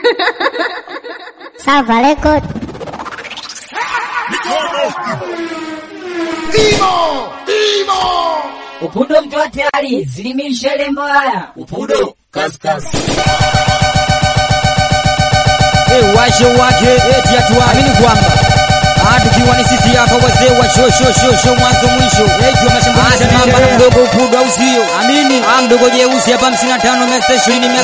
Salva record. Imo! Upudo mtu tayari, zilimisha lembo haya. Upudo, kas. Washo wake eti atuamini kwamba tukiwa ni sisi hapa wazee wa show mwanzo mwisho kwa mashambulizi namba na mdogo Upudo au sio? Amini mdogo jeusi hapa 55 Mr.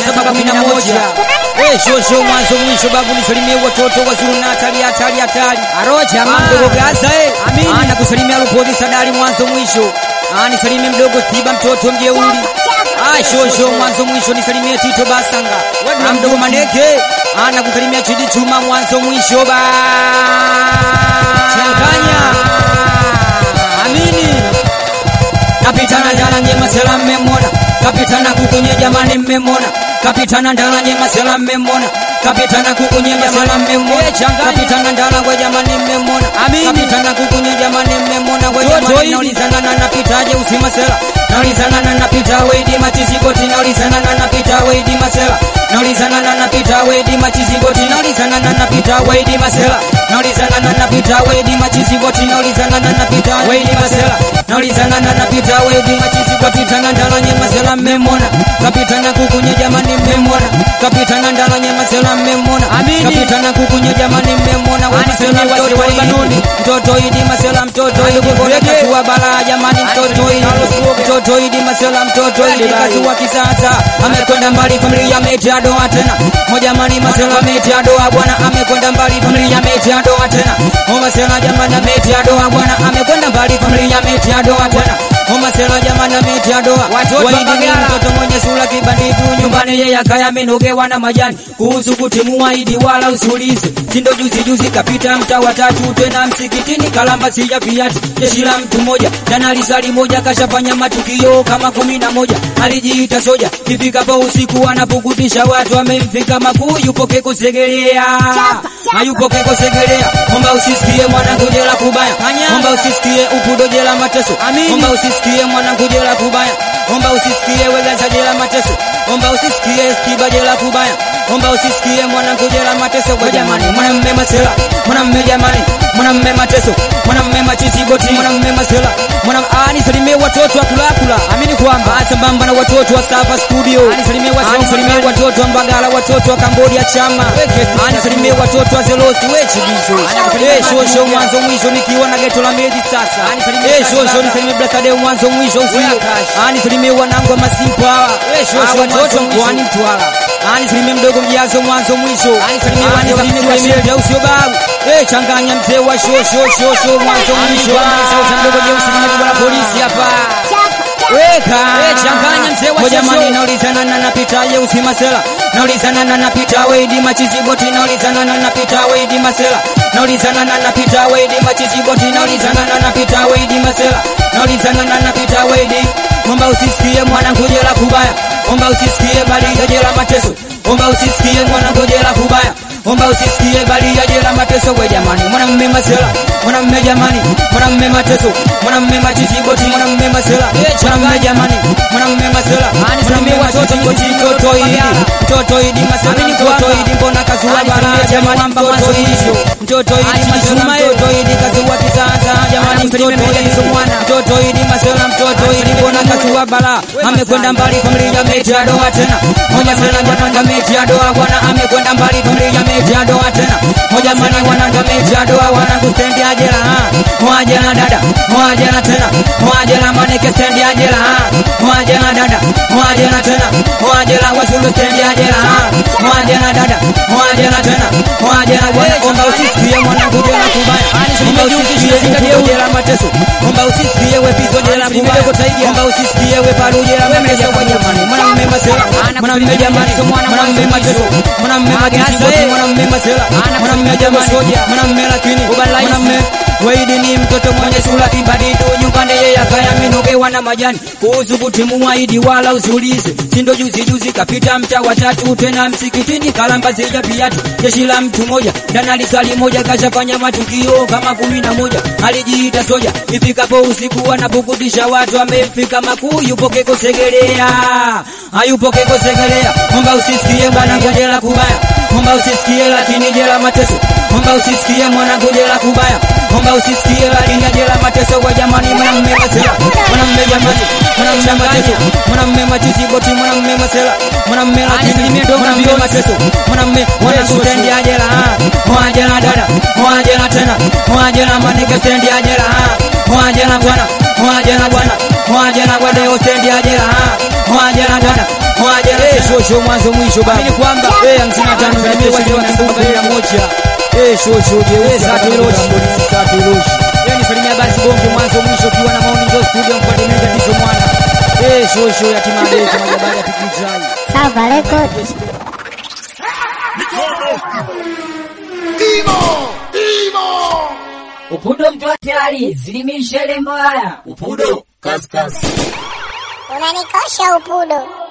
20 show mwanzo mwisho babu nisalimie watoto wazuri na hatari aroja mdogo Gaza amini anakusalimia Rupodi Sadari mwanzo mwisho nisalimie mdogo Tiba mtoto mjeuri show mwanzo mwisho nisalimie Tito Basanga mdogo Maneke anakusalimia Chidi Chuma mwanzo mwisho ba changanya amini kapitana ndala nyema sela mmemona kapitana kukunye jamani mmemona kapitana ndala nyema sela mmemona kapitana kukunye sela mmemona kapitana ndala kwa jamani mmemona kapitana kukunye jamani mmemona kwa jamani naulizana na napitaje usima sela naulizana na napita weidi matiziboti naulizana na napita weidi masela naulizana na napita weidi matiziboti naulizana na napita weidi masela naulizana na napita weidi matiziboti naulizana na napita weidi masela naulizana na napita weidi matiziboti tana ndala nyema sela mmemona kapitana kukunye jamani mmemona kapitana ndala nyema sela mmemona kapitana kukunye jamani mmemona wanasema mtoto wa kanuni mtoto idi masela mtoto idi bora kasuwa bala jamani mtoto idi masela mtoto idi kasuwa kisasa amekwenda mbali familia meja doa tena moja mani masela meja doa bwana amekwenda mbali familia meja doa tena masela jamani meja doa bwana amekwenda mbali familia meja doa tena masela jamani meja doa watoto mtoto mwenye sura kibandidu nyumbani yeye akaya menogewa na majani kuhusu kutimua idi wala usulize sindo juzi kapita mtaa wa tatu tena msikitini kalamba sija viatu jeshi la mtu moja jana lisali moja kashafanya matukio kama 11 alijiita soja kifikapo usiku anapukutisha watu amemfika makuu yupo keko segelea hayupo keko segelea omba usisikie mwanangu jela kubaya omba usisikie Upudo jela mateso omba usisikie mwanangu jela kubaya omba usisikie Wegaza jela mateso omba usisikie Kiba jela kubaya omba usisikie mwanangu jela mateso kwa jamani mwanamume masela mwanamume jamani mwanamume mateso mwanamume matiziboti mwanamume masela nisalimie watoto wa kula amini kwamba sambamba na watoto wa Sapa Studio nisalimie watoto wa Mbagala watoto wa Cambodia chama nisalimie watoto wa Zelosi wechibizo show mwanzo mwisho nikiwa na geto la Medi sasa nisalimie Blackade mwanzo mwisho usio nisalimie wanangu wa Masimpa watoto mkoani Mtwara nisalimie mdogo Mjazo mwanzo mwisho nisalimie usio babu changanya mzee wa show mwanzo mwisho sauti mdogo jeusi kwa polisi hapa weka changanya mzee wa jamani naulizana na napita jeusi masela naulizana na napita weidi machiziboti naulizana na napita weidi masela naulizana na napita weidi machiziboti naulizana na napita weidi masela naulizana na napita weidi omba usisikie mwanangu jela kubaya omba usisikie bali jela mateso omba usisikie mwanangu jela kubaya omba usisikie bali ya jela mateso kwa jamani mwanamume masela mwanamume jamani mwanamume mateso mwanamume matiziboti mwanamume masela mwanamume jamani mwanamume masela mwanamume watoto mtoto idi masela mtoto idi mbona kasuwa bara jamani mtoto idi masela mtoto idi kasuwa kisasa jamani mtoto idi masela mtoto idi mbona kasuwa bara amekwenda mbali familia meja doa tena moja sana jamani meja doa bwana amekwenda mbali familia meja doa tena moja mani wananga meja doa wanakustendi ajela mwajela dada mwajela tena mwajela maneke stendi ajela mwajela dada mwajela tena mwajela wasulu stendi ajela mwajela dada mwajela tena mwajela omba usisikie mwanangu jela kubaya omba usisikie jela mateso omba usisikie wepizo jela kubaya omba usisikie wepalu jela mateso kwa jamani mwanamume masela mwanamume jamani mwanamume mateso mwanamume magezi mwanamume masela mwanamume jamani mwanamume lakini mwanamume weidi ni mtoto mwenye sura kibadidu nyumbani yeye akaya menogewa na majani kuhusu kutimua idi wala usulize sindo juzi kapita mtaa wa tatu tena msikitini kalamba zija viatu jeshi la mtu moja ndana lisali moja kashafanya matukio kama 11 alijiita soja ifikapo usiku anapukutisha watu amefika makuu yupo keko segelea hayupo keko segelea omba usisikie mwanangu jela kubaya Omba usisikie lakini jela mateso. Omba usisikie mwanangu jela kubaya. Omba usisikie lakini jela mateso kwa jamani mwanamume masela. Mwanamume jamani, mwanamume mateso. Mwanamume machuzi boti mwanamume masela. Mwanamume lakini mwanamume mateso. Mwanamume mwanangu stendi ya jela. Kwa jela dada, kwa jela tena. Kwa jela manike stendi ya jela. Kwa jela bwana, kwa jela bwana. Kwa jela bwana yo stendi ya jela. Kwa jela dada, kwa jela shosho mwanzo mwisho baba. Ni kwamba 55 zimewajwa na kumba bila moja. Shosho je Satu Iloshi. Ni salimia basi bonge mwanzo mwisho kiwa na maoni ndio studio mpate mega ndizo mwana. Shosho ya timade majabali apikijai. Salva Record. Imo! Upudo mtu hatari, zilimisha lembo haya. Upudo, kazi. Unanikosha Upudo.